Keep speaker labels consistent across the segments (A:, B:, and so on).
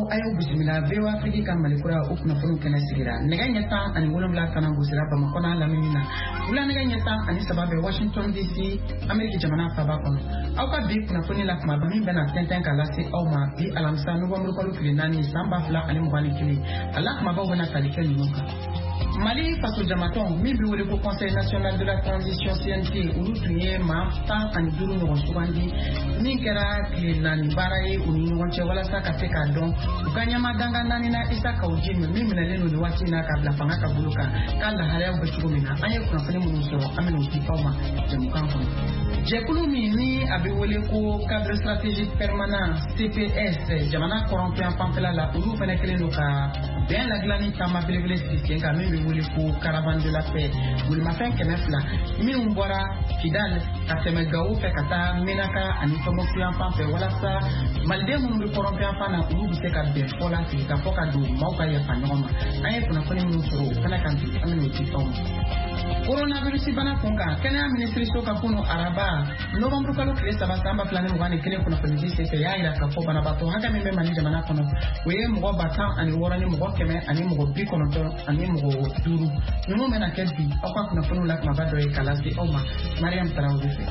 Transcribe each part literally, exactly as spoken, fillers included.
A: ayo bisimila bewa Afrique kan malikura o kunnafoni kɛnɛ sigira nɛgɛ ɲɛ tan ani wolonwula kana gosira Bamakɔ n'a lamini na wula nɛgɛ ɲɛ tan ani saba bɛ Washington D C Amérique jamana faba kɔnɔ aw ka bi kunnafoni la kuma min bɛna tɛntɛn ka lase aw ma bi alamisa novembre kalo tile naani san ba fila ani mugan ni kelen a la kumabaw bɛna tali kɛ ninnu kan Mali faso jamatɔn min bɛ wele ko Conseil national de la transition C N T olu tun ye maa tan ani duuru ɲɔgɔn sugandi min kɛra tile naani baara ye u ni ɲɔgɔn cɛ walasa ka se k'a dɔn u ka ɲɛmadanga naani na Isa Kawuji min minɛlen don nin waati na ka bila fanga ka bolo kan k'a lahalayaw bɛ cogo min na an ye kunnafoni minnu sɔrɔ an bɛna o di aw ma jamukan kɔnɔ jɛkulu min ni a bɛ wele ko cadre stratégique permanent C P S jamana kɔrɔnfɛn fanfɛla la olu fana kɛlen don ka bɛn ladilanni taama belebele sigi sen kan min bɛ wele ko caravane de la paix bolimafɛn kɛmɛ fila minnu bɔra Kidal ka tɛmɛ Gawo fɛ ka taa Menaka ani Tɔnbɔkutu yan fan fɛ walasa maliden minnu bɛ kɔrɔnfɛn fan na olu bɛ se ka bɛn fɔ la sigi ka fɔ ka don maaw ka yafa ɲɔgɔn ma an ye kunnafoni minnu sɔrɔ o fana kan bi an bɛna o di aw ma coronavirus bana kun kan kɛnɛya minisiri so ka kunu araba novembre kalo tile saba san ba fila ni mugan ni kelen kunnafoni di senfɛ y'a yira k'a fɔ banabaatɔ hakɛ min bɛ Mali jamana kɔnɔ o ye mɔgɔ ba tan ani wɔɔrɔ ni mɔgɔ kɛmɛ ani mɔgɔ bi kɔnɔntɔn ani mɔgɔ duuru ninnu bɛna kɛ bi aw ka kunnafoniw la kumaba dɔ ye k'a lase aw ma Mariam Tarawele fɛ.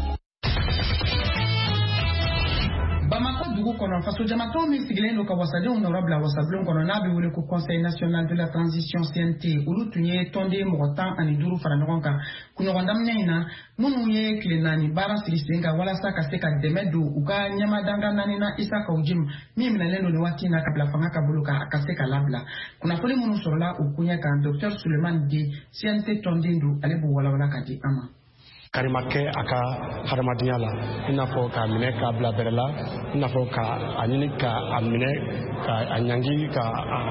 A: Bamako dugu kɔnɔ faso jamatɔn min sigilen don ka wasadenw nɔrɔ bila wasabulon kɔnɔ n'a bɛ wele ko Conseil national de la transition C N T olu tun ye tɔnden mɔgɔ tan ani duuru fara ɲɔgɔn kan kunɲɔgɔn daminɛ in na minnu ye tile naani baara sigi sen kan walasa ka se ka dɛmɛ don u ka ɲɛmadanga naani na Isa Kawuji min minɛlen don nin waati na ka bila fanga ka bolo kan a ka se ka labila kunnafoni minnu sɔrɔla o kuɲɛ kan Docteur Sulemani D C N T tɔnden don ale b'o walawala ka di an ma.
B: Karimakɛ a ka hadamadenya la i n'a fɔ k'a minɛ k'a bila bɛrɛ la i n'a fɔ ka a ɲini ka a minɛ ka a ɲangi ka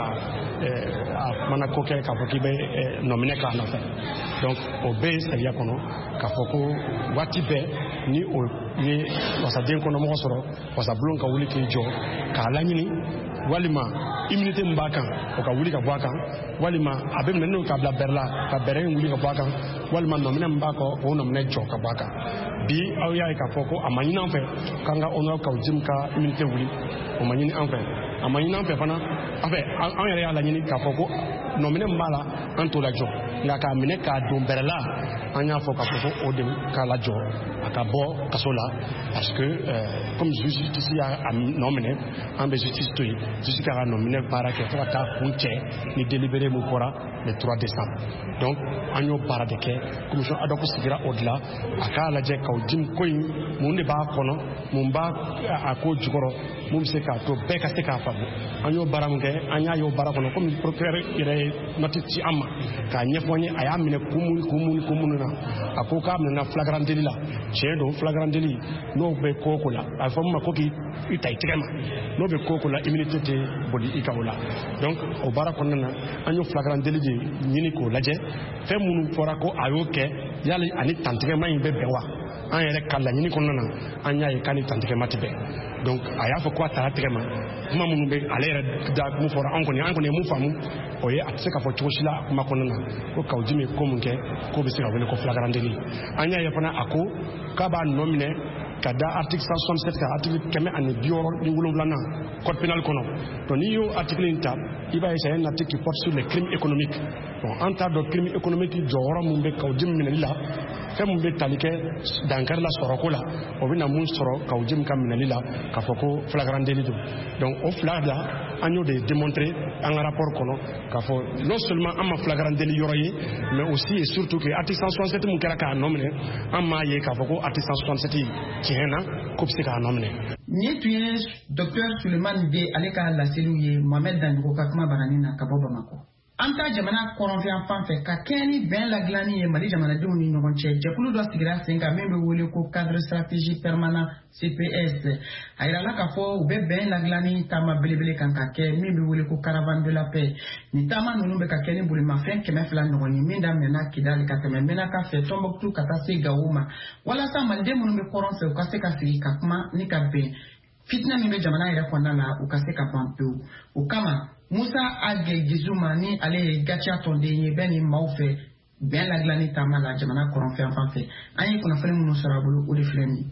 B: a kumana ko kɛ k'a fɔ k'i bɛ nɔminɛ k'a nɔfɛ donc o bɛɛ ye sariya kɔnɔ k'a fɔ ko waati bɛɛ ni o ye wasaden kɔnɔmɔgɔ sɔrɔ wasabulon ka wuli k'i jɔ k'a laɲini walima immunité min b'a kan o ka wuli ka bɔ a kan walima a bɛ minɛ n'o ka bila bɛrɛ la ka bɛrɛ in wuli ka bɔ a kan walima nɔminɛ min b'a kɔ o nɔminɛ jɔ ka bɔ a kan bi aw y'a ye k'a fɔ ko a ma ɲini an fɛ k'an ka Honorable Kawuji ka immunité wuli o ma ɲini an fɛ a ma ɲini an fɛ fana en fait an yɛrɛ y'a laɲini k'a fɔ ko nɔminɛ min b'a la an t'o lajɔ nka k'a minɛ k'a don bɛrɛ la an y'a fɔ k'a fɔ ko o de k'a lajɔ a ka bɔ kaso la parce que comme justice y'a nɔ minɛ an bɛ justice to yen justice k'a ka nɔminɛ baara kɛ fo ka taa kun cɛ ni délibéré min bɔra le trois décembre donc an y'o baara de kɛ commission ad hoc sigira o de la a k'a lajɛ Kawuji ko in mun de b'a kɔnɔ mun b'a a ko jukɔrɔ mun bɛ se k'a to bɛɛ ka se k'a faamu an y'o baara min kɛ an y'a ye o baara kɔnɔ comme procureur yɛrɛ ye note ci an ma k'a ɲɛfɔ n ye a y'a minɛ kun mun kun mun kun mun na a ko k'a minɛna flagrant délit la tiɲɛ don flagrant délit n'o bɛ ko o ko la a bɛ fɔ min ma ko k'i ta i tɛgɛ ma n'o bɛ ko o ko la immunité tɛ boli i kan o la donc o baara kɔnɔna na an y'o flagrant délit de ɲini k'o lajɛ fɛn minnu fɔra ko a y'o kɛ yali ani tantigɛma in bɛ bɛn wa an yɛrɛ ka laɲini kɔnɔna na an y'a ye k'a ni tantigɛma tɛ bɛn donc a y'a fɔ ko a taara tɛgɛ ma kuma minnu bɛ ale yɛrɛ da mun fɔra an kɔni an kɔni ye mun faamu o ye a tɛ se ka fɔ cogo si la a kuma kɔnɔna na ko Kawuji ye ko mun kɛ k'o bɛ se ka wele ko flagrant délit an y'a ye fana a ko k'a b'a nɔ minɛ ka da article cent soixante-sept ka article kɛmɛ ani bi wɔɔrɔ ni wolonwula na code pénal kɔnɔ donc n'i y'o article in ta i b'a ye c'est un article qui porte sur les crimes économiques bon an t'a dɔn crime économique jɔyɔrɔ mun bɛ Kawuji minɛli la fɛn mun bɛ tali kɛ dankari la sɔrɔko la o bɛ na mun sɔrɔ Kawuji ka minɛli la k'a fɔ ko flagrant délit don donc o fila la an y'o de démontrer an ka rapport kɔnɔ k'a fɔ non seulement an ma flagrant délit yɔrɔ ye mais aussi et surtout que article cent soixante-sept mun kɛra k'a nɔ minɛ an m'a ye k'a fɔ ko article cent soixante-sept tiɲɛ na ko bɛ se k'a nɔ minɛ.
A: Nin tun ye Docteur Sulemani D ale ka laseliw ye Mohamed Danjogo ka kuma baranin na ka bɔ Bamako. An ta jamana kɔrɔnfɛn fan fɛ ka kɛɲɛ ni bɛn ladilanni ye Mali jamanadenw ni ɲɔgɔn cɛ jɛkulu dɔ sigira sen kan min bɛ wele ko cadre stratégique permanent C P S a yirala k'a fɔ u bɛ bɛn ladilanni taama belebele kan ka kɛ min bɛ wele ko caravane de la paix nin taama ninnu bɛ ka kɛ ni bolimafɛn kɛmɛ fila ɲɔgɔn ye min daminɛna Kidali ka tɛmɛ Menaka fɛ Tɔnbɔkutu ka taa se Gawo ma walasa maliden minnu bɛ kɔrɔn fɛ u ka se ka sigi ka kuma ni ka bɛn fitina min bɛ jamana yɛrɛ kɔnɔna la u ka se ka ban pewu o kama Musa Agge Gizuma ni ale ye Gacha tɔnden ye bɛɛ ni maaw fɛ bɛn ladilanni taama la jamana kɔrɔnfɛn fan fɛ an ye kunnafoni minnu sɔrɔ a bolo o de filɛ nin ye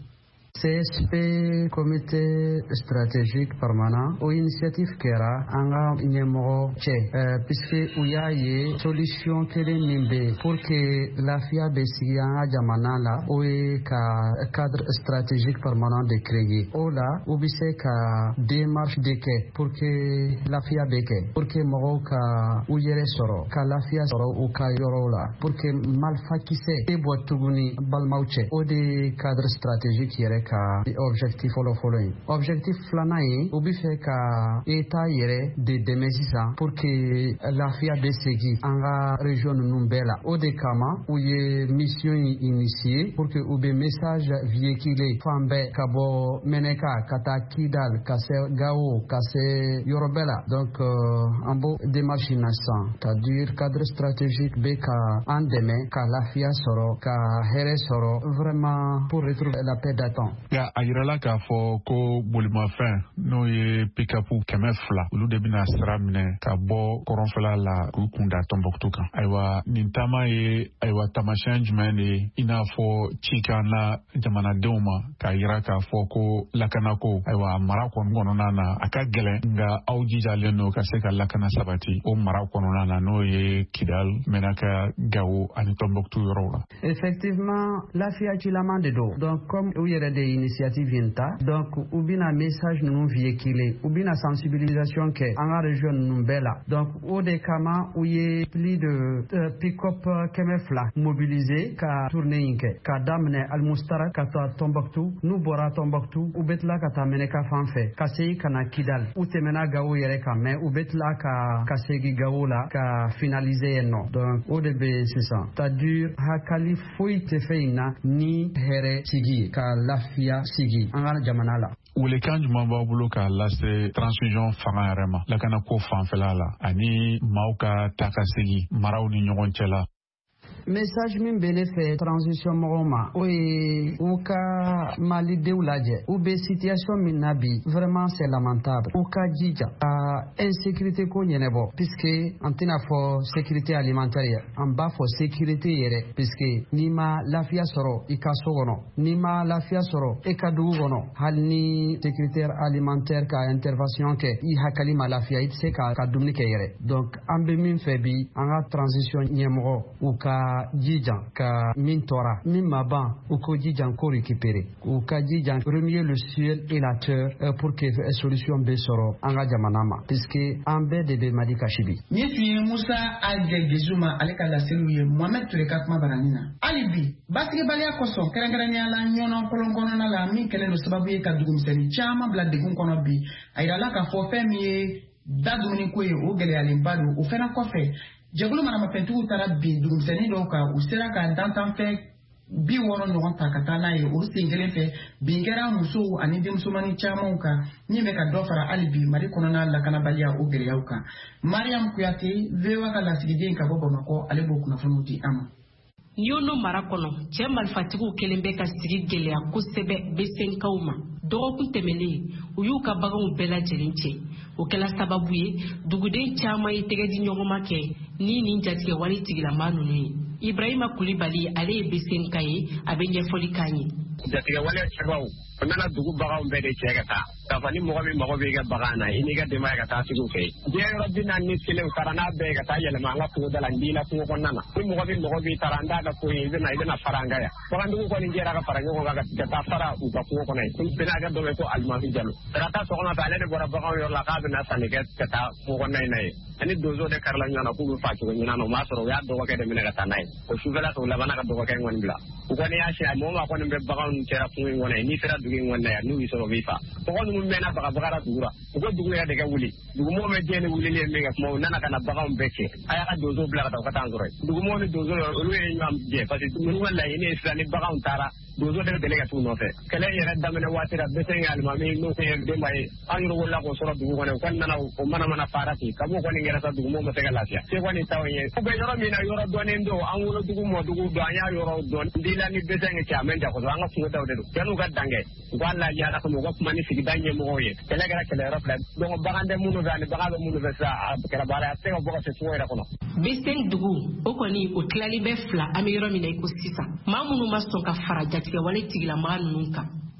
C: C S P comité stratégique permanent o initiative kɛra an ka ɲɛmɔgɔ cɛ puisque u y'a ye solution kelen min bɛ pour que lafiya bɛ sigi an ka jamana la o ye ka cadre stratégique permanent de créer o la u bɛ se ka démarche de kɛ pour que lafiya bɛ kɛ pour que mɔgɔw ka u yɛrɛ sɔrɔ ka lafiya sɔrɔ u ka yɔrɔw la pour que malfakisɛ tɛ bɔ tuguni balimaw cɛ o de cadre stratégique yɛrɛ ka objectif fɔlɔ fɔlɔ ye objectif filanan ye u bɛ fɛ ka état yɛrɛ de dɛmɛ sisan pour que lafiya bɛ segin an ka région ninnu bɛɛ la o de kama u ye mission in initier pour que u bɛ message véhiculer fan bɛɛ ka bɔ Mɛnɛka ka taa Kidal ka se Gao ka se yɔrɔ bɛɛ la donc an b'o démarche na sisan c'est-à-dire cadre stratégique bɛ ka an dɛmɛ ka lafiya sɔrɔ ka hɛrɛ sɔrɔ vraiment pour retrouver la paix d'attente.
D: Ya a yirala k'a fɔ ko bolimafɛn n'o ye pick-up kɛmɛ fila olu de bɛna sira minɛ ka bɔ kɔrɔnfɛla la k'u kun da Tɔnbɔkutu kan. Ayiwa nin taama ye ayiwa taamasiyɛn jumɛn de ye i n'a fɔ ci kan na jamanadenw ma k'a yira k'a fɔ ko lakanako ayiwa mara kɔnɔna na a ka gɛlɛn nka aw jijalen don ka se ka lakana sabati o mara kɔnɔna na n'o ye Kidal, Mɛnɛka, Gao ani Tɔnbɔkutu yɔrɔw la.
C: Effectivement lafiya cilaman de don donc comme u yɛrɛ de initiative in ta donc u bɛna message ninnu véhiculer u bɛna sensibilisation kɛ an ka région ninnu bɛɛ la donc o de kama u ye plus de uh, pick-up kɛmɛ fila mobiliser ka tournée in kɛ ka daminɛ Almustara ka taa Tɔnbɔkutu n'u bɔra Tɔnbɔkutu u bɛ tila ka taa Mɛnɛka fan fɛ ka segin ka na Kidal u tɛmɛna Gao yɛrɛ kan mais u bɛ tila ka ka segin Gao la ka finaliser yen nɔ donc o de bɛ sisan c'est-à-dire hakali foyi tɛ fɛn in na ni hɛrɛ sigi ka lafiya sigi an ka jamana la.
D: Welekan jumɛn b'aw bolo k'a lase transfusion fanga yɛrɛ ma lakanako fanfɛla la ani maaw ka taa ka segin maraw ni ɲɔgɔn cɛ la.
C: Message min bɛ ne fɛ transition mɔgɔw ma o ye u ka malidenw lajɛ u bɛ situation min na bi vraiment c'est lamentable u ka jija ka insécurité ko ɲɛnabɔ puisque an tɛna fɔ sécurité alimentaire ye an b'a fɔ sécurité yɛrɛ puisque n'i ma lafiya sɔrɔ i ka so kɔnɔ n'i ma lafiya sɔrɔ i ka dugu kɔnɔ hali ni sécurité alimentaire ka intervention kɛ i hakili ma lafiya i tɛ se ka ka dumuni kɛ yɛrɛ donc an bɛ min fɛ bi an ka transition ɲɛmɔgɔ u ka jijan ka min tora min ma ban u ko jijan ko récupérer u ka jijan remuer le ciel et la terre euh, pour que solution bɛ sɔrɔ an ka jamana ma puisque an bɛɛ de bɛ Mali kasi bi.
A: Ni tun ye Musa Alde Gezuma ale ka laseliw ye Mohamed Ture ka kuma baranin na hali bi basigibaliya kosɔn kɛrɛnkɛrɛnnenya la ɲɔnɔ kolon kɔnɔna la min kɛlen don sababu ye ka dugumisɛnnin caman bila degun kɔnɔ bi a yirala k'a fɔ fɛn min ye da dumuni ko ye o gɛlɛyalenba don o fɛnɛ kɔfɛ jɛkulu maramafɛntigiw taara bin dugumisɛnnin dɔw kan u sera ka dantanfɛn bi wɔɔrɔ ɲɔgɔn ta ka taa n'a ye o sen kelen fɛ bin kɛra musow ani denmusomanin camanw kan min bɛ ka dɔ fara hali bi Mali kɔnɔna lakanabaliya o gɛlɛyaw kan. Mariam Kuyate V O A ka lasigiden ka bɔ Bamakɔ ale b'o kunnafoniw di an ma.
E: Yono mara kɔnɔ cɛ malifatigiw kelen bɛ ka sigi gɛlɛya kosɛbɛ besenkaw ma dɔgɔkun tɛmɛnen u y'u ka baganw bɛɛ lajɛlen cɛ o kɛla sababu ye duguden caman ye tɛgɛdi ɲɔgɔnma kɛ ni nin jatigɛ wale tigilama ninnu ye. Ibrahima Kulibali ale ye besenka ye a bɛ ɲɛfɔli k'an ye.
F: Jatigɛ wale cɛbaw o nana dugu baganw bɛɛ de cɛ ka taa k'a fɔ ni mɔgɔ min mago b'i ka bagan na i n'i ka denbaya ka taa sigi u fɛ diɲɛ yɔrɔ bi naani ni kelen u taara n'a bɛɛ ye ka taa yɛlɛma an ka kungo da la n b'i la kungo kɔnɔna na ni mɔgɔ min mago b'i taara an t'a ka ko ye i bɛna i bɛna fara an kan yan bagantigiw kɔni jɛra ka fara ɲɔgɔn kan ka taa fara u ka kungo kɔnɔ ye bɛnakɛ dɔ bɛ ko Alimami Jalo ka taa sɔgɔma fɛ ale de bɔra baganw yɔrɔ la k'a bɛna sanni kɛ ka taa kungo kɔnɔna in na ye ani donso de karila ɲɔgɔn na k'u bɛ faa cogo ɲuman na o m'a sɔrɔ u y'a dɔgɔkɛ de minɛ ka taa n'a ye o sufɛla fɛ u labanna ka dɔgɔkɛ in kɔni bila u kɔni y'a siɲɛ mɔgɔ ma kɔni bɛ baganw cɛra kungo in kɔnɔ ye n'i sera dugu in kɔnɔ yan n'u y'i sɔrɔ u b'i faa mɔgɔ ninnu mɛnna bagabagara dugu la u ko dugu yɛrɛ de ka wuli dugumɔgɔw bɛ diɲɛ ni wulili ye min kɛ kuma u nana ka na baganw bɛɛ cɛ a y'a ka donso bila ka taa u ka taa an sɔrɔ yen dugumɔgɔw ni donso olu ye ɲɔgɔn jɛ parce que ninnu ka laɲini ye sisan ni baganw taara donso de bɛ deli ka t'u nɔfɛ kɛlɛ yɛrɛ daminɛ waati la bɛsɛn ye Alimami n'o kun ye denba ye an yɛrɛ wolola k'o sɔrɔ dugu kɔnɔ u kɔni nana o mana mana fara ten kab'o kɔni kɛra sa dugumɔgɔw ma se ka lafiya se kɔni t'aw ye u bɛ yɔrɔ min na yɔrɔ dɔnnen don an wolodugu mɔdugu don an y'a yɔrɔ dɔn n'i la ni bɛsɛn ye cɛ a man jan kosɛbɛ an ka kungo daw de don yan'u ka dan kɛ u k'a lajɛ ala kama u ka kuma ni sigida ɲɛmɔgɔw ye kɛlɛ kɛra kɛlɛyɔrɔ fila donc bagan tɛ minnu fɛ ani bagan bɛ minnu fɛ sisan a kɛra baara ye a tɛ se ka bɔ ka se kungo yɛrɛ kɔnɔ.
E: Besen dugu o kɔni o tilali bɛ fila an bɛ yɔrɔ min na i ko sisan maa minnu ma sɔn ka fara jatigɛ wale tigilama ninnu kan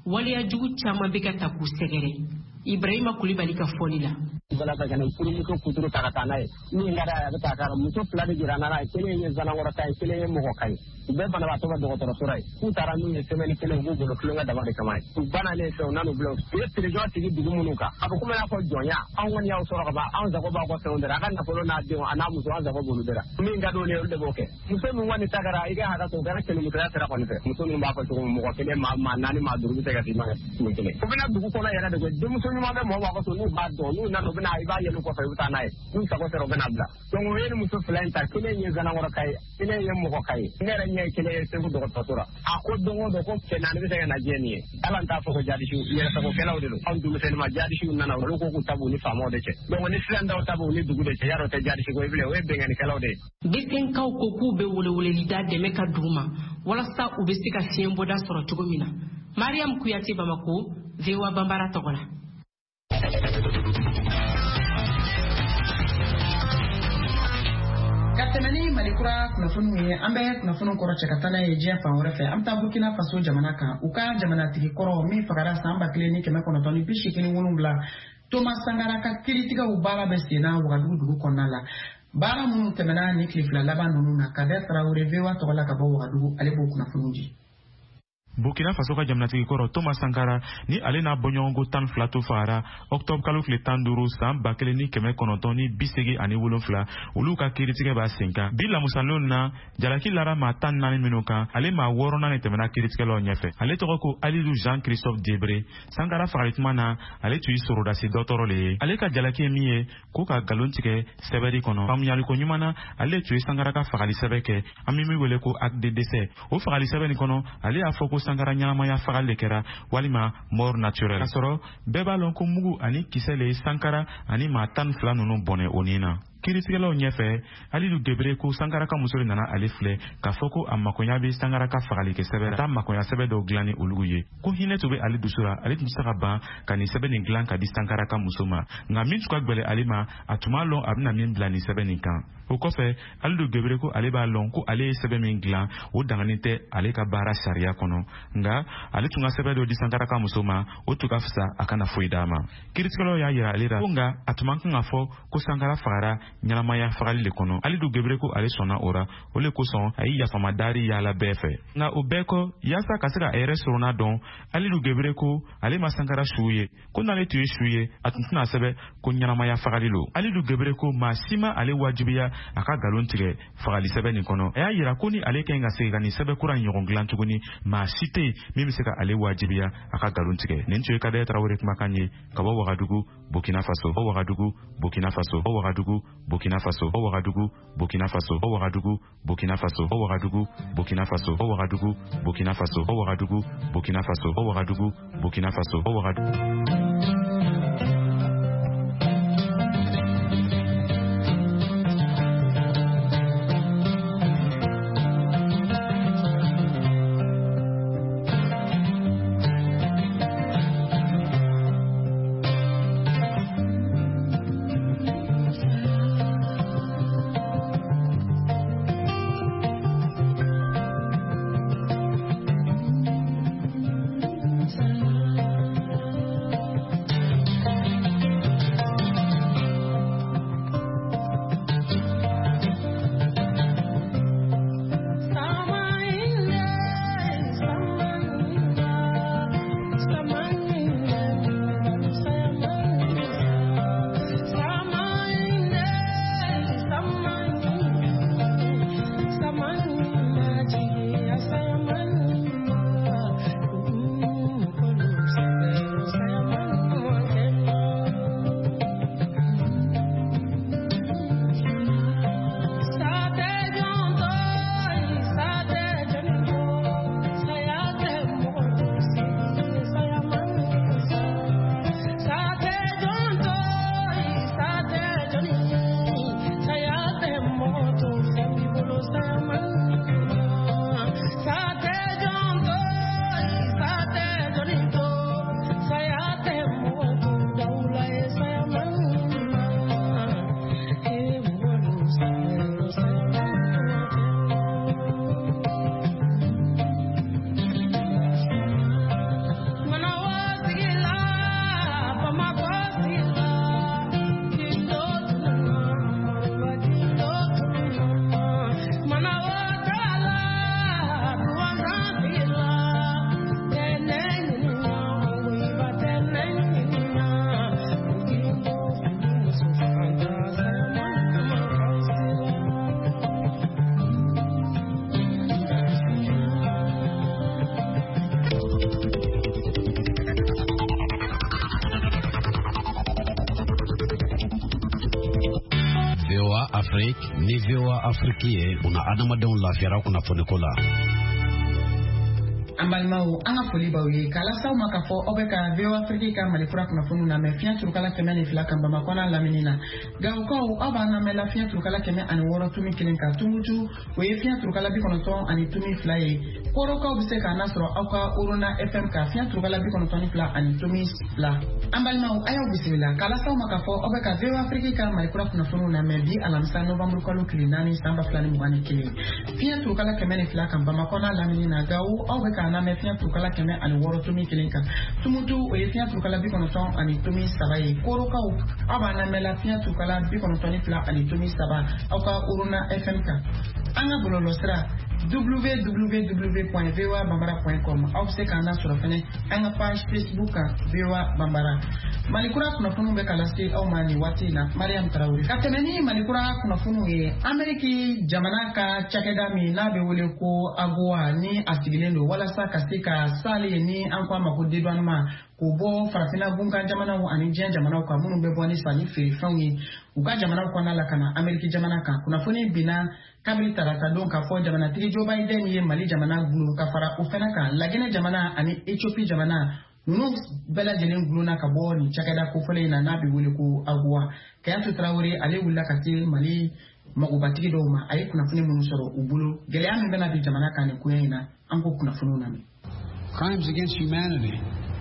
E: waliya jugu caman bɛ ka ta k'u sɛgɛrɛ. Ibrahima Kulibali ka fɔli la.
F: Bala ka kana furumuso kuturu ta ka taa n'a ye ni ngara ya ta ka muso fila de jira n'a ye kelen ye zanakɔrɔ ta ye kelen ye mɔgɔ ka ye u bɛɛ banabaatɔ ka dɔgɔtɔrɔso la ye k'u taara n'u ye semaine kelen u b'u bolo kulonkɛ dama de kama ye u banalen fɛ u nan'u bila u ye président sigi dugu minnu kan a bɛ komi y'a fɔ jɔnya anw kɔni y'aw sɔrɔ ka ban anw sago b'aw ka fɛnw dɛra a ka nafolo n'a denw a n'a muso an sago b'olu dɛra min ka d'olu ye olu de b'o kɛ muso min kɔni ta kɛra i ka hakɛ to o kɛra kɛlɛmusoya sira kɔni fɛ muso min b'a fɔ cogo min mɔgɔ kelen maa maa naani maa duuru bɛ se ka s'i ma kelen kelen u bɛna dugu kɔnɔ yɛrɛ de ko denmuso ɲuman bɛ mɔgɔ b'a fɔ to n'u b'a dɔn n'u nana u bɛna i b'a yɛlɛ kɔfɛ u bɛ taa n'a ye n'u sago sera u bɛna bila donc o ye ni muso fila in ta kelen ye zanakɔrɔ ka ye kelen ye mɔgɔ ka ye ne yɛrɛ ɲɛ kelen ye segu dɔgɔtɔrɔso la a ko don o don ko cɛ naani bɛ se ka na diɲɛ nin ye ala t'a fɔ ko jadisiw yɛrɛsagokɛlaw de don anw denmisɛnnin jadisiw nana olu ko k'u tabu ni faamaw de cɛ donc ni silan daw tabu ni dugu de cɛ yarɔ tɛ jadisi ko bilen o ye bɛnkanikɛlaw de ye.
E: Bisenkaw ko k'u bɛ weleweleli da dɛmɛ ka dugu ma walasa u bɛ se ka fiɲɛ bɔda sɔrɔ cogo min na. Mariam Kuyate Bamako, V O A Bambara Tɔgɔ la.
A: Ka tɛmɛ ni Malikura kunnafoniw ye an bɛ kunnafoni kɔrɔ cɛ ka taa n'a ye diɲɛ fan wɛrɛ fɛ an bɛ taa Burkina Faso jamana kan u ka jamanatigi kɔrɔ min fagara san ba kelen ni kɛmɛ kɔnɔntɔn ni bi seegin ni wolonwula Thomas Sankara ka kiiritigɛw baara bɛ sen na Wagadugu dugu kɔnɔna la baara minnu tɛmɛna ni tile fila laban ninnu na Kader Traoré V O A tɔgɔ la ka bɔ Wagadugu ale b'o kunnafoniw di.
G: Burkina Faso ka jamanatigi kɔrɔ Thomas Sankara ni ale n'a bɔɲɔgɔnko tan fila to fagara octobre kalo tile tan duuru san ba kelen ni kɛmɛ kɔnɔntɔn ni bi seegin ani wolonwula olu ka kiiritigɛ b'a sen kan bi lamusanlenw na jalaki lara maa tan naani minnu kan ale maa wɔɔrɔnan de tɛmɛna kiiritigɛlaw ɲɛfɛ ale tɔgɔ ko Alidu Jean Christophe Debré Sankara fagali tuma na ale tun ye sorodasi dɔtɔrɔ le ye ale ka jalaki ye min ye ko ka galon tigɛ sɛbɛnni kɔnɔ faamuyaliko ɲuman na ale tun ye Sankara ka fagali sɛbɛn kɛ an bɛ min wele ko acte de décès o fagali sɛbɛn nin kɔnɔ ale y'a fɔ ko Sankara ɲanamaya fagali de kɛra walima mort naturelle k'a sɔrɔ bɛɛ b'a lɔn ko mugu ani kisɛ le ye Sankara ani maa tan fila ninnu bɔnɛ o nin na kiiritigɛlaw ɲɛfɛ Alidu Debré ko Sankara ka muso de nana ale filɛ k'a fɔ ko a makoɲa bɛ Sankara ka fagali kɛ sɛbɛn taa makoɲa sɛbɛn dɔw dilan ni olu ye ko hinɛ tun bɛ ale dusu la ale tun tɛ se ka ban ka nin sɛbɛn nin dilan ka di Sankara ka muso ma nka min tun ka gwɛlɛ ale ma a tun b'a lɔn a bɛna min bila nin sɛbɛn nin kan o kɔfɛ Alidu Debré ko ale b'a lɔn ko ale ye sɛbɛn min dilan o danganen tɛ ale ka baara sariya kɔnɔ nka ale tun ka sɛbɛn dɔ di Sankara ka muso ma o tun ka fisa a kana foyi d'a ma kiiritigɛlaw y'a yira ale la ko nka a tun man kan ka fɔ ko Sankara fagara ɲanamaya fagali le kɔnɔ Alidu Debré ko ale sɔnna o la o le kosɔn a ye yafama dari yaala bɛɛ fɛ nka o bɛɛ kɔ yaasa ka se ka a yɛrɛ sɔrɔna dɔn Alidu Debré ko ale ma Sankara su ye ko n'ale tun ye su ye a tun tɛna sɛbɛn ko ɲanamaya fagali lo Alidu Debré ko maa si ma ale wajibiya a ka galon tigɛ fagali sɛbɛn nin kɔnɔ a y'a yira ko ni ale ka ɲi ka segin ka nin sɛbɛn kura ɲɔgɔn dilan tuguni maa si tɛ yen min bɛ se ka ale wajibiya a ka galon tigɛ nin tun ye Kader Traoré kumakan ye ka bɔ Wagadugu Burkina Faso o Wagadugu Burkina Faso o Wagadugu Burkina Faso o Wagadugu Burkina Faso o Wagadugu Burkina Faso o Wagadugu Burkina Faso o Wagadugu Burkina Faso o Wagadugu Burkina Faso o Wagadugu Burkina Faso o Wagadugu
H: Amérique ni V O A Afrique ye una adamadenw lafiyara kunnafoni ko la.
A: An balimaw an ka foli b'aw ye k'a lasaw ma k'a fɔ aw bɛ ka V O A Afrique ka Malikura kunnafoniw lamɛn fiɲɛ turukala kɛmɛ ni fila kan Bamakɔ n'a lamini na. Gawokaw aw b'an lamɛn la fiɲɛ turukala kɛmɛ ani wɔɔrɔ tumi kelen kan. Tumutu o ye fiɲɛ turukala bi kɔnɔntɔn ani tumi fila ye. Korokaw bɛ se k'an lasɔrɔ aw ka Orona F M kan fiɲɛ turukala bi kɔnɔntɔn ni fila ani tumi fila. An balimaw a y'aw bisimila k'a lasaw ma k'a fɔ aw bɛ ka V O A Afrique ka Malikura kunnafoniw lamɛn bi alamisa Novembre kalo tile naani san ba fila ni mugan ni kelen. Fiɲɛ turukala kɛmɛ ni fila kan Bamakɔ n'a lamini na. Gawo aw bɛ k'an lamɛn fiɲɛ turukala kɛmɛ ani wɔɔrɔ tumi kelen kan. Tumutu o ye fiɲɛ turukala bi kɔnɔntɔn ani tumi saba ye. Korokaw aw b'an lamɛn la fiɲɛ turukala bi kɔnɔntɔn ni fila ani tumi saba aw ka Orona F M kan. An ka bɔlɔlɔsira w w w point v o a bambara point com aw bɛ se k'an lasɔrɔ fɛnɛ an ka page Facebook kan V O A Bambara. Malikura kunnafoniw bɛ ka lase aw ma nin waati in na Mariam Tarawele. Ka tɛmɛ ni Malikura kunnafoniw ye Ameriki jamana ka cakɛda min n'a bɛ wele ko AGOA ni a sigilen don walasa ka se ka sale ni an ko a ma ko dédouanement k'o bɔ farafinna bunkan jamanaw ani diɲɛ jamanaw kan minnu bɛ bɔ ni sanni feerefɛnw ye u ka jamanaw kɔnɔna la ka na Ameriki jamana kan. Kunnafoni binna kabiri tarata don k'a fɔ jamanatigi Joe Biden ye Mali jamana gulon ka fara o fɛnɛ kan. Laginɛ jamana ani Ethiopie jamana ninnu bɛɛ lajɛlen gulonna ka bɔ nin cakɛda kofɔlen in na n'a bɛ wele ko AGOA. Kayatu Tarawele ale wulila ka se Mali magobatigi dɔw ma a ye kunnafoni minnu sɔrɔ u bolo. Gɛlɛya min bɛna bi jamana kan nin koya in na an ko kunnafoniw lamɛn.
I: Crimes against humanity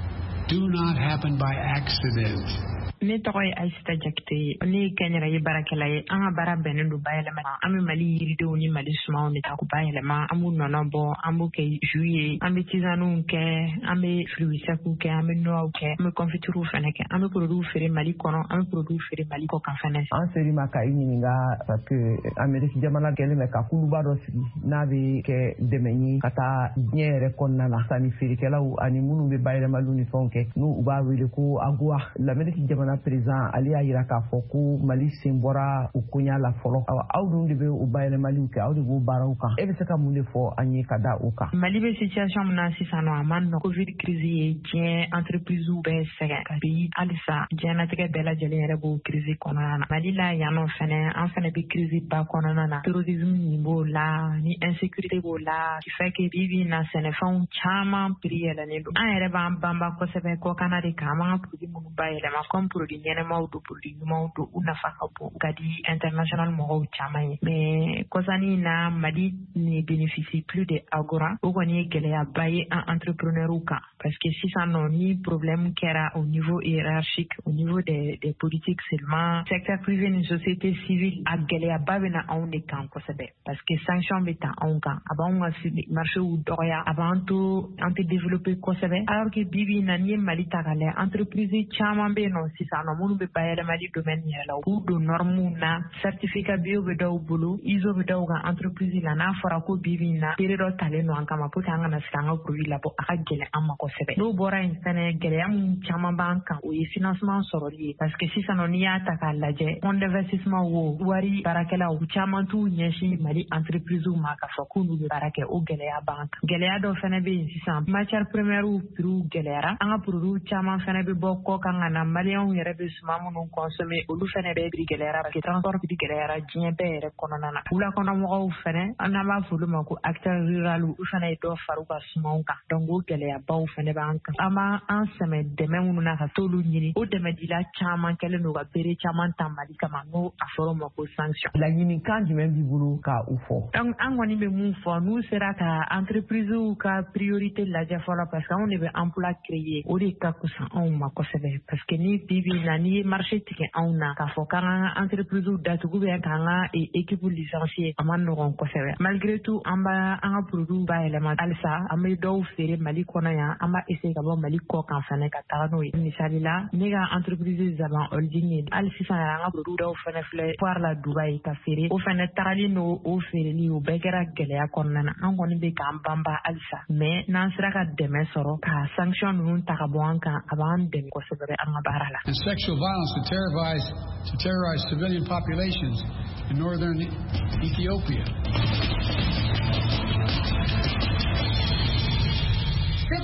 I: do not happen by accident.
J: Ne tɔgɔ ye Aisita Jakite ne ye kɛnyɛrɛye baarakɛla ye. An ka baara bɛnnen don bayɛlɛma ma. An bɛ Mali yiridenw ni Mali sumanw de ta k'u bayɛlɛma. An b'u nɔnɔ bɔ, an b'u kɛ jus ye, an bɛ tisanew kɛ, an bɛ fruits secs kɛ, an bɛ noix kɛ, an bɛ confitures fɛnɛ kɛ, an bɛ produits feere Mali kɔnɔ, an bɛ produits feere Mali kɔ kan fɛnɛ.
K: An seri ma ka i ɲininka parce que Amérique jamana kɛlen bɛ ka kuluba dɔ sigi n'a bɛ kɛ dɛmɛ ye ka taa diɲɛ yɛrɛ kɔnɔna la sanni feerekɛlaw ani minnu bɛ bayɛlɛmaliw ni fɛnw kɛ n'u u b'a wele ko AGOA. L'Amérique jamana président ale y'a yira k'a fɔ ko Mali sen bɔra u koɲa la fɔlɔ. Aw dun de bɛ u bayɛlɛmaliw kɛ, aw de b'u baaraw kan. E bɛ se ka mun de fɔ an ye ka da o kan?
J: Mali bɛ situation min na sisan nɔ a man nɔgɔn. Covid crise ye diɲɛ entreprises bɛɛ sɛgɛn ka bi halisa diɲɛnatigɛ bɛɛ lajɛlen yɛrɛ b'o crise kɔnɔna na. Mali la yan nɔ fɛnɛ an fɛnɛ bɛ crise ba kɔnɔna na. Terrorisme nin b'o la ni insécurité b'o la qui fait que bi bi na sɛnɛfɛnw caman prix yɛlɛnnen don. An yɛrɛ b'an banba kosɛbɛ kɔkanna de kan an b'an ka produit minnu bayɛlɛma comme produit ɲɛnɛmaw don produit ɲumanw don u nafa ka bon ka di international mɔgɔw caman ye. Mais kɔsani na Mali ne bénéficie plus de AGOA. O kɔni ye gɛlɛyaba ye an entrepreneurs kan parce que sisan nɔ ni problème kɛra au niveau hiérarchique au niveau des, des politiques seulement secteur privé ni société civile a gɛlɛyaba bɛ na anw de kan kosɛbɛ parce que sanction bɛ ta anw kan a b'anw ka marché dɔgɔya a b'an to an tɛ développer kosɛbɛ alors que bi bi na n'i ye Mali ta k'a lajɛ entreprise caman bɛ yen nɔ sisan nɔ minnu bɛ bayɛlɛmali domaine yɛrɛ la u don normes na certificat bio bɛ dɔw bolo I S O bɛ dɔw ka entreprise la n'a fɔra ko bi bi na pere dɔ talen don an kama pour que an kana se an ka produit labɔ a ka gɛlɛn an ma kosɛbɛ. N'o bɔra yen fɛnɛ gɛlɛya min caman b'an kan o ye financement sɔrɔli ye parce que sisan nɔ n'i y'a ta k'a lajɛ fonds d'investissement wo wari baarakɛlaw caman t'u ɲɛsin Mali entreprise ma k'a fɔ k'olu bɛ baara kɛ o gɛlɛya b'an kan. Gɛlɛya dɔ fɛnɛ bɛ yen sisan matière première prix gɛlɛyara an ka produit caman fɛnɛ bɛ bɔ kɔ kan ka na maliyɛnw yɛrɛ bɛ suman minnu consommer olu fɛnɛ bɛɛ prix gɛlɛyara parce que transport prix gɛlɛyara diɲɛ bɛɛ yɛrɛ kɔnɔna na. Wulakɔnɔmɔgɔw fɛnɛ an n'an b'a fɔ olu ma ko acteurs ruraux u fɛnɛ ye dɔ fara u ka sumanw kan donc o gɛlɛyabaw fɛnɛ b'an kan. An b'an an sɛmɛ dɛmɛ minnu na ka t'olu ɲini o dɛmɛdila caman kɛlen don ka bere caman ta Mali kama n'o a fɔra o ma ko sanction.
K: Laɲinikan jumɛn b'i bolo ka u fɔ?
J: Donc an kɔni bɛ mun fɔ n'u sera ka entreprises ka priorité lajɛ fɔlɔ parce que anw de bɛ emploi créer o de ka kusa anw ma kosɛbɛ parce que ni bi bi na n'i ye marché tigɛ anw na k'a fɔ k'an ka entreprises datugu bɛ k'an ka équipe licencier a ma nɔgɔn kosɛbɛ. Malgré tout an b'a an ka produit bayɛlɛma halisa an bɛ dɔw feere Mali kɔnɔ yan an b'a essayer ka bɔ Mali kɔ kan fɛnɛ ka taga n'o ye. Misali la ne ka entreprise Zaban Holding ye hali sisan yɛrɛ an ka produit dɔw fɛnɛ filɛ foire la Dubaï ka feere o fɛnɛ tagali n'o o feereli o bɛɛ kɛra gɛlɛya kɔnɔna na an kɔni bɛ k'an banba halisa mais n'an sera ka dɛmɛ sɔrɔ ka sanction ninnu ta ka bɔ an kan a b'an dɛmɛ kosɛbɛ an ka baara la.
I: And sexual violence to terrorize to terrorize civilian populations in northern Ethiopia.
A: Seko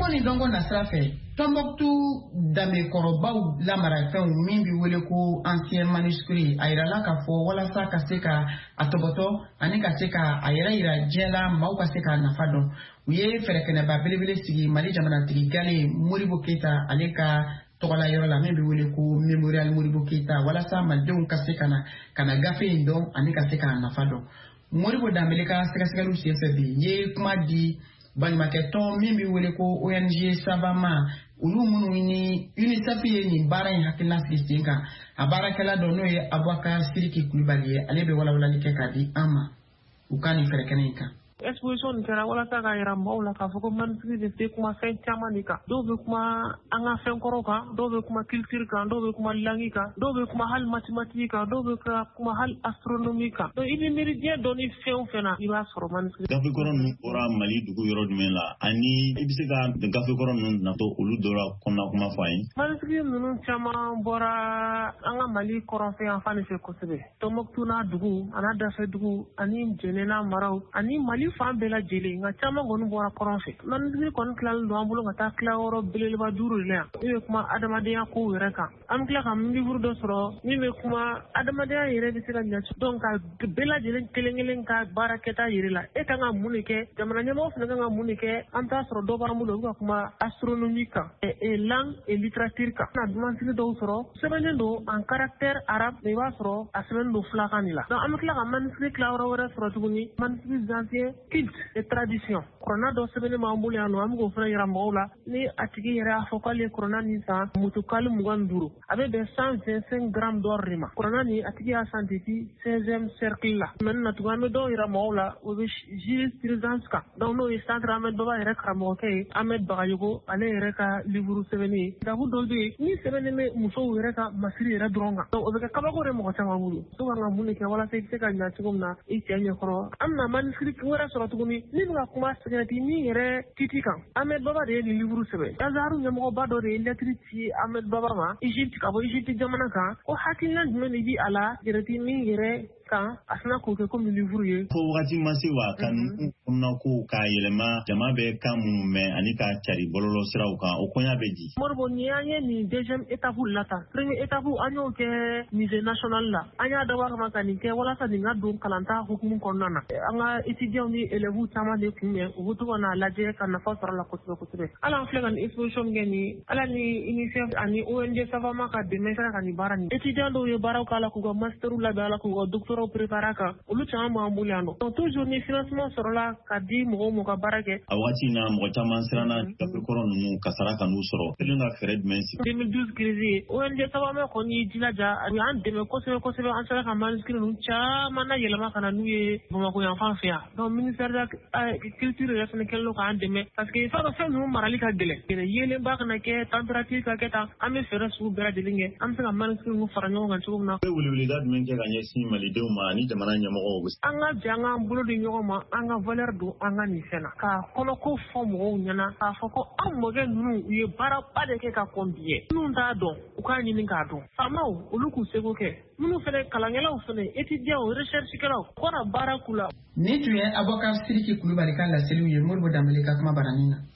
A: ni dongo na sira fɛ Tombouctou danbekɔrɔbaw lamarafɛnw min bi wele ko ancien manuscrit a yirala k'a fɔ walasa ka se ka a tɔbɔtɔ ani ka se ka a yɛrɛ yira diɲɛ la maaw ka se ka nafa dɔn. U ye fɛɛrɛkɛnɛba belebele sigi Mali jamanatigi Gale Modibo Keita ale ka tɔgɔla yɔrɔ la min bi wele ko Memorial Modibo Keita walasa malidenw ka se ka na ka na gafe in dɔn ani ka se ka nafa dɔn. Modibo Dambele ka sɛgɛsɛgɛliw senfɛ bi ye kuma di balimakɛtɔn min bi wele ko O N G Sabama olu minnu ni UNICEF ye nin baara in hakilina sigi sen kan a baarakɛla dɔ n'o ye Aboubacar Sidiki Kulibali ye ale bɛ walawalali kɛ k'a di an ma u ka nin fɛɛrɛkɛnɛ in kan.
L: Exposition kɛra walasa ka yira maaw la k'a fɔ ko manuscrit de tɛ kuma fɛn caman de kan. Dɔw bɛ kuma an ka fɛn kɔrɔ kan, dɔw bɛ kuma culture kan, dɔw bɛ kuma langue kan, dɔw bɛ kuma hali mathématique kan, dɔw bɛ kuma hali astronomie kan. Donc i bɛ miiri diɲɛ dɔn ni fɛn o fɛn na i b'a sɔrɔ manuscrit.
M: Gafe kɔrɔ ninnu bɔra Mali dugu yɔrɔ jumɛn la ani i bɛ se ka gafe kɔrɔ ninnu natɔ olu dɔ la kɔnɔna kuma fɔ an ye.
L: Manuscrit ninnu caman bɔra an ka Mali kɔrɔnfɛ yan fan fɛ kosɛbɛ. Tombouctou n'a dugu, a n'a dafɛ dugu, ani Djéné n'a maraw, ani Mali fan bɛɛ lajɛlen nka caman kɔni bɔra kɔrɔn fɛ. Manuscrit kɔni tilalen don an bolo ka taa tila yɔrɔ belebeleba duuru de la yan. Min bɛ kuma adamadenya kow yɛrɛ kan. An bɛ tila ka livre dɔ sɔrɔ min bɛ kuma adamadenya yɛrɛ bɛ se ka ɲɛ donc ka bɛɛ lajɛlen kelen kelen ka baarakɛta yɛrɛ la. E kan ka mun de kɛ jamana ɲɛmɔgɔ fana kan ka mun de kɛ an t'a sɔrɔ dɔ b'an bolo u bɛ ka kuma astronomie kan et langue et littérature kan. Na manuscrit dɔw sɔrɔ sɛbɛnnen don en caractère arabe mais i b'a sɔrɔ a sɛbɛnnen don filakan de la. Donc an bɛ tila ka manuscrit tila yɔrɔ wɛrɛ sɔrɔ tuguni manuscrit anciens culte et tradition. Corona dɔ sɛbɛnnen b'an bolo yan nɔ an bɛ k'o fana yira mɔgɔw la ni a tigi yɛrɛ y'a fɔ k'ale ye corona nin san mutukali mugan ni duuru a bɛ bɛn cent vingt cinq grammes d'or de ma. Corona nin a tigi y'a san depuis seizième cercle la. Maintenant tuguni an bɛ dɔw yira mɔgɔw la o bɛ jurisprudence kan. Donc n'o ye centre Ahmed Baba yɛrɛ karamɔgɔkɛ ye Ahmed Bagayogo ale yɛrɛ ka livre sɛbɛnni ye. Gabu dɔw bɛ yen min sɛbɛnnen bɛ musow yɛrɛ ka masiri yɛrɛ dɔrɔn kan. Donc o bɛ kɛ kabako de mɔgɔ caman bolo. So kan ka mun de kɛ walasa i bɛ se ka ɲa cogo min na i cɛ ɲɛkɔrɔ. An bɛna manuscrit wɛrɛ sɔrɔ tuguni ni bɛ ka kuma sɛgɛnti min yɛrɛ titi kan. Ahmed Baba de ye nin livre sɛbɛn. Azaru ɲɛmɔgɔba dɔ de ye lettre ci Ahmed Baba ma Egypte ka bɔ Egypte jamana kan ko hakilina jumɛn de bi a la yɛrɛti min yɛrɛ kan a sina k'o kɛ komi livre ye.
M: Fo wagati ma se wa ka ninnu kɔnɔna ko k'a yɛlɛma jama bɛ kan minnu mɛn ani ka cari bɔlɔlɔ siraw kan o kɔɲa bɛ di.
L: Moribo ni an ye nin deuxième étape la tan. Premier étape an y'o kɛ musée national la. An y'a dabɔ a kama ka nin kɛ walasa nin ka don kalanta hukumu kɔnɔna na. An ka étudiants ni élèves caman de kun bɛ u bɛ to ka n'a lajɛ ka nafa sɔrɔ a la kosɛbɛ kosɛbɛ. Hali an filɛ ka nin exposition min kɛ nin ala ni UNICEF ani O N G Savama ka dɛmɛ sera ka nin baara nin. Étudiants dɔw ye baaraw k'a la k'u ka masterw labɛn a la k'u ka doctorats préparer a kan. Olu caman b'an bolo yan nɔ. Donc toujours ni financement sɔrɔla ka di mɔgɔw ma ka baara kɛ.
M: A waati in na mɔgɔ caman siranna gafe kɔrɔ ninnu kasara ka n'u sɔrɔ. Kelen ka fɛɛrɛ jumɛn sigi?
L: deux mille douze crise ye O N G Savama kɔni y'i jilaja a y'an dɛmɛ kosɛbɛ kosɛbɛ an sera ka manuscrit ninnu caman na yɛlɛma ka na n'u ye Bamakɔ yan fan fɛ yan. Donc ministère de la culture yɛrɛ fana kɛlen don k'an dɛmɛ parce que fɛn dɔ fɛn ninnu marali ka gɛlɛn. Yelenba kana kɛ température ka kɛ tan an bɛ fɛɛrɛ sugu bɛɛ lajɛlen kɛ an bɛ se ka manuscrit ninnu fara ɲɔgɔn kan cogo min na.
M: I bɛ weleweleda jumɛn kɛ ka ɲɛsin malidenw ma ani jamana ɲɛmɔgɔw?
L: An ka jɛ an k'an bolo di ɲɔgɔn ma an ka valeur don an ka nin fɛn na k'a kɔnɔko fɔ mɔgɔw ɲɛna k'a fɔ ko an mɔkɛ ninnu u ye baaraba de kɛ ka kɔn bi ye minnu t'a dɔn u k'a ɲini k'a dɔn faamaw olu k'u seko kɛ minnu fɛnɛ kalankɛlaw fɛnɛ étudiants recherchekɛlaw u kana baara k'u la.
A: Nin tun ye Aboubacar Sidiki Kulibali ka laseliw ye Modibo Dambele ka kuma baranin na.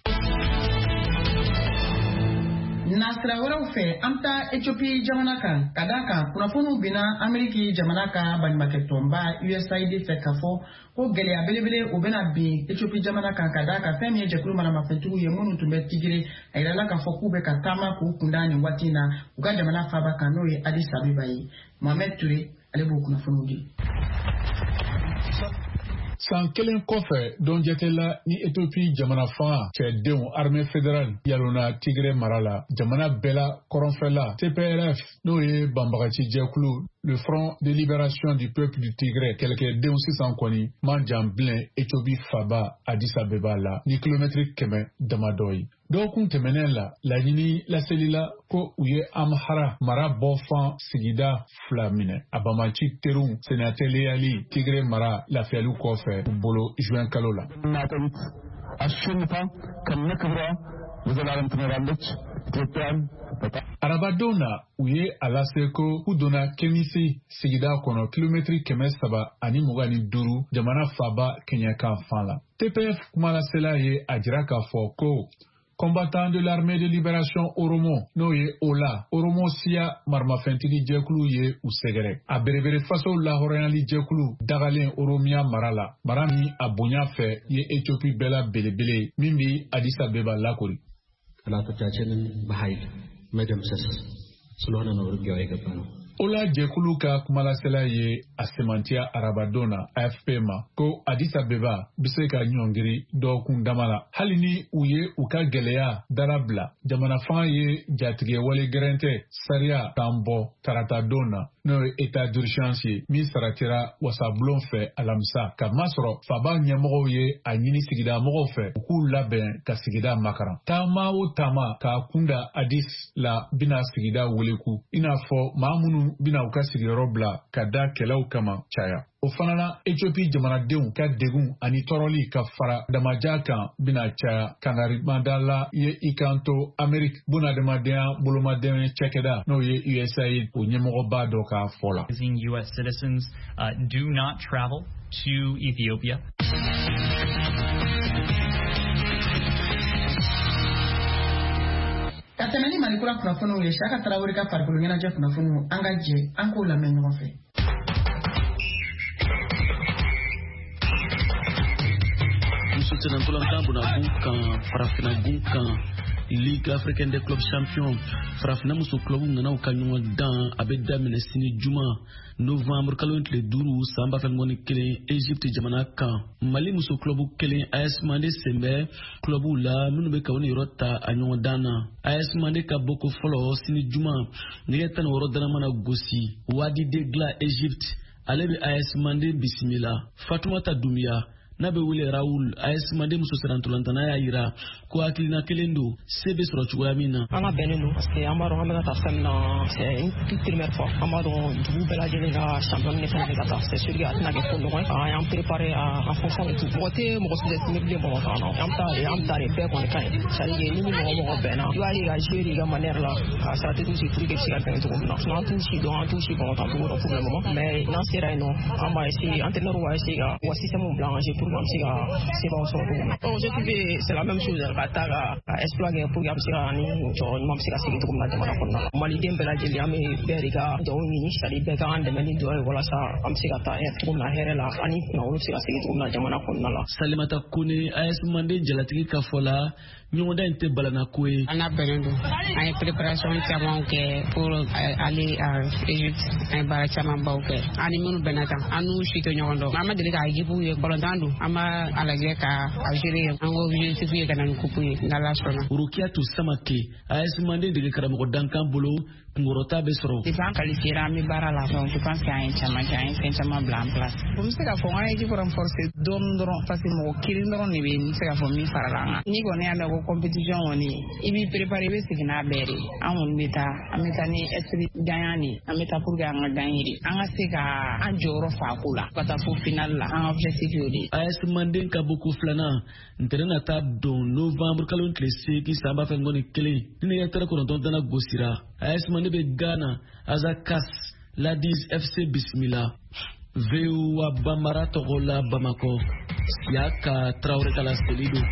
A: Nasira wɛrɛw fɛ an bɛ taa Ethiopie jamana kan ka d'a kan kunnafoniw binna Ameriki jamana ka baɲumankɛtɔnba U S A I D fɛ k'a fɔ ko gɛlɛya belebele o bɛna bin Ethiopie jamana kan ka d'a kan fɛn min ye jɛkulu maramafɛntigiw ye minnu tun bɛ tigire a yirala k'a fɔ k'u bɛ ka taama k'u kunda nin waati in na u ka jamana faaba kan n'o ye Addis Abeba ye. Mohamed Touré ale b'o kunnafoniw di.
D: San kelen kɔfɛ don jate la ni Ethiopie jamana fanga cɛdenw armée fédérale yalona Tigre mara la jamana bɛɛ la kɔrɔnfɛla T P R F n'o ye banbagaci jɛkulu le Front de Libération du Peuple du Tigre kɛlɛkɛdenw sisan kɔni man jan bilen Ethiopie faba Addis Abeba la ni kilomɛtiri kɛmɛ damadɔ ye. Dɔgɔkun tɛmɛnen la laɲini laselila ko u ye Amhara mara bɔfan sigida fila minɛ a bamaci terun senateleyali Tigre mara lafiyaliw kɔfɛ u bolo juin kalo la. Arabadon na u ye a lase ko u donna Kemisi sigida kɔnɔ kilomɛtiri kɛmɛ saba ani mugan ni duuru jamana faba kɛɲɛkan fan la. T P F kumalasela ye a jira k'a fɔ ko combattant de l'armée de libération Oromo n'o ye o la Oromo siya maramafɛntigi jɛkulu ye u sɛgɛrɛ a berebere faso lahɔrɔnyali jɛkulu dagalen Oromiya mara la mara min a bonya fɛ ye Ethiopie bɛɛ la belebele min bi Addis Abeba lakori
N: ጠላቶቻችንን በኃይል መደምሰስ ስለሆነ ነው ውጊያው የገባነው።
D: Ola jɛkulu ka kumalasela ye a semantiya arabadon na A F P ma ko Addis Abeba bi se ka ɲɔngiri dɔgɔkun dama la hali ni u ye u ka gwɛlɛya dara bila jamana fanga ye jatigɛ wale gɛrɛn tɛ sariya k'an bɔ tarata don na n'o ye état d'urgence ye min saratira wasabulon fɛ alamisa ka masɔrɔ faba ɲɛmɔgɔw ye a ɲini sigida mɔgɔw fɛ u k'u labɛn ka sigida makaran taama o taama k'a kunda Addis la bina sigida weleku i n'a fɔ maa minnu bina u ka sigiyɔrɔ bila ka da kɛlɛw kama caya o fana na Ethiopie jamanadenw ka degun ani tɔɔrɔli ka fara damaja kan bina caya kangarimandala ye i kan to Amerik bunadamadenya bolomadɛmɛ cɛkɛda n'o ye U S A I D o ɲɛmɔgɔba dɔ ka fɔ la.
O: U S citizens uh, do not travel to Ethiopia.
A: Ka tɛmɛ ni Malikura kunnafoniw ye Saka Tarawele ka farikolo ɲɛnajɛ kunnafoniw an ka jɛ an k'o lamɛn ɲɔgɔn fɛ.
H: Muso tɛnɛntolantan bonagun kan farafinagun kan Ligue africaine des clubs champions farafina muso club nana u ka ɲɔgɔn dan a bɛ daminɛ sini juma novembre kalo tile duuru san ba fila ni kelen Egypte jamana kan Mali muso club kelen A S Mande senbɛ club la minnu bɛ ka u ni yɔrɔ ta a ɲɔgɔn dan na A S Mande ka bɔ ko fɔlɔ sini juma nɛgɛ tan ni wɔɔrɔ dana mana gosi Wadi Degla Egypte ale bɛ A S Mande bisimila Fatumata Dumbuya n'a bɛ wele Raoul A S Mande muso sarantolantana y'a yira ko hakilina kelen don se bɛ sɔrɔ cogoya min na.
P: An ka bɛnnen don parce que an b'a dɔn an bɛ ka taa fɛn min na c'est une toute première fois an b'a dɔn dugu bɛɛ lajɛlen ka champion ne fana bɛ ka taa c'est sûr que a tɛna kɛ ko nɔgɔn ye an y'an préparé en fonction de tout mɔgɔ tɛ mɔgɔ sous-estimé bilen mɔgɔ kan na an bɛ taa de an bɛ taa de bɛɛ kɔni ka ɲi c'est à dire ni ni mɔgɔ mɔgɔ bɛnna i b'a ye ka jouer de ka manière la ka stratégie si pour que se ka gagner cogo min na sinon an t'u si dɔn an t'u si bɔn tan cogo dɔ pour le moment mais n'an sera yen nɔ an b'a essayer entraîneur b'a essayer ka u ka système bila en jeu pour que an bɛ se ka c'est bon sur tout. Aujourd'hui c'est la même chose ka taa ka exploiter pour que an bɛ se ka ni jɔyɔrɔ ɲuman bɛ se ka sigi cogo min na jamana kɔnɔna la maliden bɛɛ lajɛlen an bɛ bɛɛ de ka dɔw ɲini c'est à dire bɛɛ ka an dɛmɛ ni dɔ ye walasa an bɛ se ka taa cogo min na hɛrɛ la ani kunnawolo bɛ se ka sigi cogo min na jamana kɔnɔna la.
H: Salimata Kone A S Mande jalatigi ka fɔ la ɲɔgɔndan in tɛ balana ko ye.
Q: An n'a bɛnnen don an ye préparation caman kɛ pour aller à Égypte an ye baara caman baw kɛ an ni minnu bɛnna kan an n'u si tɛ ɲɔgɔn dɔn an ma deli ka équipe ye balontan don an b'a a lajɛ ka a gérer an ko objectif ye ka na ni coupe ye n'Ala sɔnna.
H: Rukiatu Samake A S Mande dege karamɔgɔ dankan bolo kunkɔrɔta bɛ sɔrɔ.
Q: Depuis an qualifié an bɛ baara la donc je pense que an ye caman kɛ an ye fɛn caman bila en place. N bɛ se k'a fɔ an ye équipe renforcer dɔɔnin dɔrɔn parce que mɔgɔ kelen dɔrɔn de bɛ yen n bɛ se k'a fɔ min farala an kan. N'i kɔni y'a mɛn ko compétition kɔni i b'i préparer i bɛ segin n'a bɛɛ de an kɔni bɛ taa an bɛ taa ni esprit gagnant de an bɛ taa pour que an ka gagner de an ka se ka an jɔyɔrɔ fa a ko la ka taa fo finale la an ka objectif y'o de ye.
H: A S Mande ka bɔ ko filanan ntɛnɛn na taa don novembre kalo tile seegin san ba fila ni kelen ni nɛgɛ tɛrɛ kɔnɔntɔn dana gosira A S Mande bɛ Ghana Azakas Ladies F C bisimila V O A Bambara tɔgɔ la Bamako Siaka Traoré kala selido.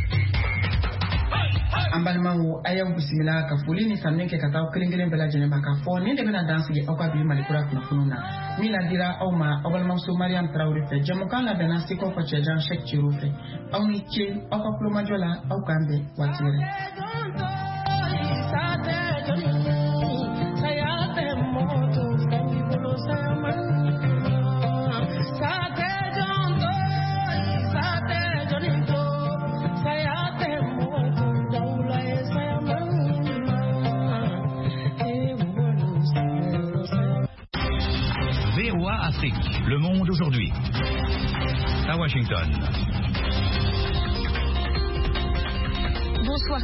A: An balimaw a y'aw bisimila ka foli ni sanuya kɛ ka taa kelen kelen bɛɛ lajɛlen ma k'a fɔ nin de bɛna dan sigi aw ka bi Malikura kunnafoniw na min ladira aw ma aw balimamuso Mariam Traoré fɛ jɛmukan labɛnna Seko ka cɛjan Cheick Thierno fɛ aw ni ce aw ka kulomajɔ la aw k'an bɛn waati wɛrɛ.
R: Le monde aujourd'hui. À Washington.